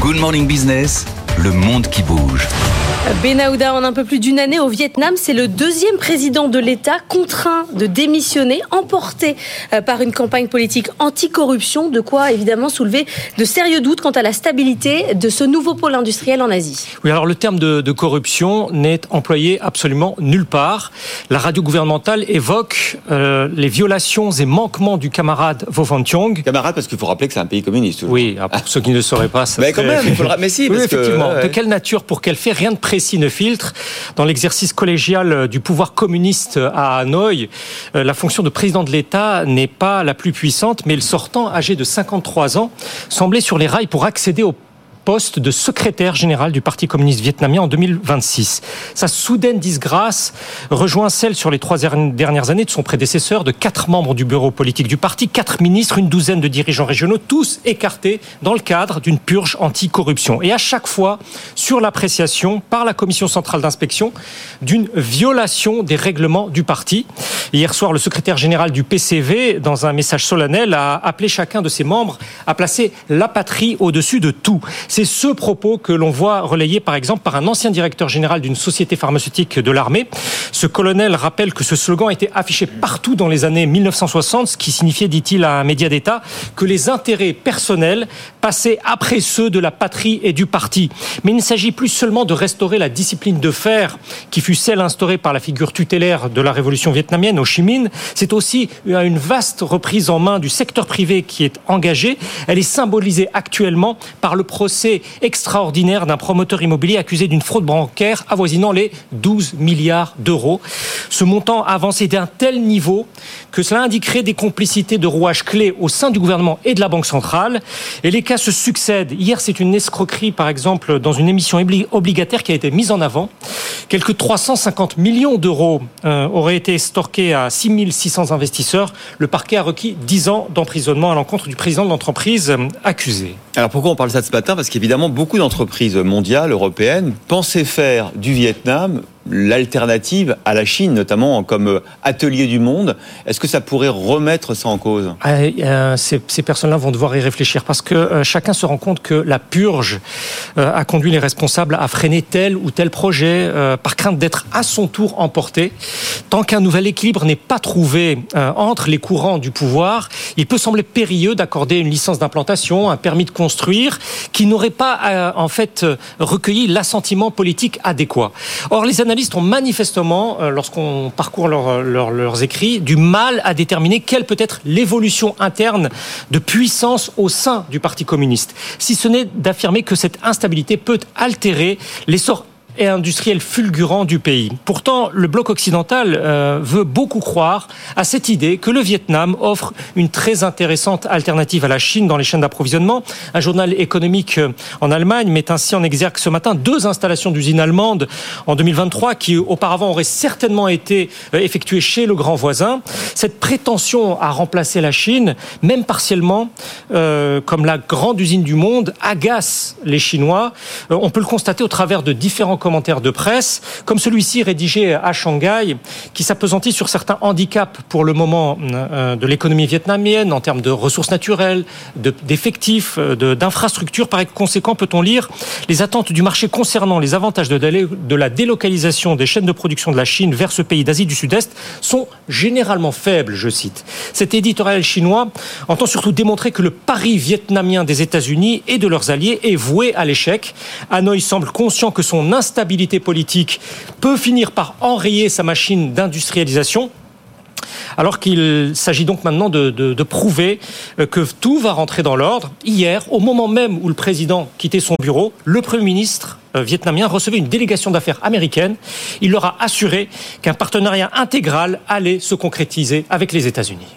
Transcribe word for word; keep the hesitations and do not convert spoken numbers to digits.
Good Morning Business, le monde qui bouge. Benahouda, en un peu plus d'une année au Vietnam, c'est le deuxième président de l'État contraint de démissionner, emporté par une campagne politique anti-corruption, de quoi évidemment soulever de sérieux doutes quant à la stabilité de ce nouveau pôle industriel en Asie. Oui, alors le terme de, de corruption n'est employé absolument nulle part. La radio gouvernementale évoque euh, les violations et manquements du camarade Vo Van Thiong. Camarade, parce qu'il faut rappeler que c'est un pays communiste. Oui, pour ah. ceux qui ne le sauraient pas. Ça mais quand même, il faut le rappeler. Si, oui, parce effectivement. Que, ouais. De quelle nature, pour quel fait, rien de précis ne filtre. Dans l'exercice collégial du pouvoir communiste à Hanoï, la fonction de président de l'État n'est pas la plus puissante, mais le sortant, âgé de cinquante-trois ans, semblait sur les rails pour accéder au poste de secrétaire général du Parti communiste vietnamien en deux mille vingt-six. Sa soudaine disgrâce rejoint celle sur les trois dernières années de son prédécesseur, de quatre membres du bureau politique du parti, quatre ministres, une douzaine de dirigeants régionaux, tous écartés dans le cadre d'une purge anti-corruption. Et à chaque fois, sur l'appréciation par la commission centrale d'inspection d'une violation des règlements du parti. Hier soir, le secrétaire général du P C V, dans un message solennel, a appelé chacun de ses membres à placer la patrie au-dessus de tout. C'est ce propos que l'on voit relayé par exemple par un ancien directeur général d'une société pharmaceutique de l'armée. Ce colonel rappelle que ce slogan a été affiché partout dans les années mille neuf cent soixante, ce qui signifiait, dit-il à un média d'État, que les intérêts personnels passaient après ceux de la patrie et du parti. Mais il ne s'agit plus seulement de restaurer la discipline de fer qui fut celle instaurée par la figure tutélaire de la révolution vietnamienne, Ho Chi Minh. C'est aussi une vaste reprise en main du secteur privé qui est engagée. Elle est symbolisée actuellement par le procès extraordinaire d'un promoteur immobilier accusé d'une fraude bancaire avoisinant les douze milliards d'euros. Ce montant avancé d'un tel niveau que cela indiquerait des complicités de rouages clés au sein du gouvernement et de la Banque centrale. Et les cas se succèdent. Hier, c'est une escroquerie, par exemple, dans une émission obligataire qui a été mise en avant. Quelques trois cent cinquante millions d'euros euh, auraient été estorqués à six mille six cents investisseurs. Le parquet a requis dix ans d'emprisonnement à l'encontre du président de l'entreprise euh, accusé. Alors pourquoi on parle de ça ce matin ? Parce qu'évidemment, beaucoup d'entreprises mondiales, européennes, pensaient faire du Vietnam l'alternative à la Chine, notamment comme atelier du monde. Est-ce que ça pourrait remettre ça en cause ? euh, euh, ces, ces personnes-là vont devoir y réfléchir parce que euh, chacun se rend compte que la purge euh, a conduit les responsables à freiner tel ou tel projet euh, par crainte d'être à son tour emporté. Tant qu'un nouvel équilibre n'est pas trouvé euh, entre les courants du pouvoir, il peut sembler périlleux d'accorder une licence d'implantation, un permis de construire, qui n'aurait pas euh, en fait recueilli l'assentiment politique adéquat. Or, les analystes ont manifestement, lorsqu'on parcourt leur, leur, leurs écrits, du mal à déterminer quelle peut être l'évolution interne de puissance au sein du Parti communiste, si ce n'est d'affirmer que cette instabilité peut altérer l'essor et industriel fulgurant du pays. Pourtant, le bloc occidental euh, veut beaucoup croire à cette idée que le Vietnam offre une très intéressante alternative à la Chine dans les chaînes d'approvisionnement. Un journal économique en Allemagne met ainsi en exergue ce matin deux installations d'usines allemandes en deux mille vingt-trois qui auparavant auraient certainement été effectuées chez le grand voisin. Cette prétention à remplacer la Chine, même partiellement, euh, comme la grande usine du monde, agace les Chinois. Euh, on peut le constater au travers de différents commentaires de presse, comme celui-ci rédigé à Shanghai, qui s'appesantit sur certains handicaps pour le moment euh, de l'économie vietnamienne en termes de ressources naturelles, de, d'effectifs, de, d'infrastructures. Par conséquent, peut-on lire les attentes du marché concernant les avantages de, de la délocalisation des chaînes de production de la Chine vers ce pays d'Asie du Sud-Est sont généralement faibles, je cite. Cet éditorial chinois entend surtout démontrer que le pari vietnamien des États-Unis et de leurs alliés est voué à l'échec. Hanoï semble conscient que son instabilité stabilité politique peut finir par enrayer sa machine d'industrialisation, alors qu'il s'agit donc maintenant de, de, de prouver que tout va rentrer dans l'ordre. Hier, au moment même où le président quittait son bureau, le Premier ministre vietnamien recevait une délégation d'affaires américaine. Il leur a assuré qu'un partenariat intégral allait se concrétiser avec les États-Unis.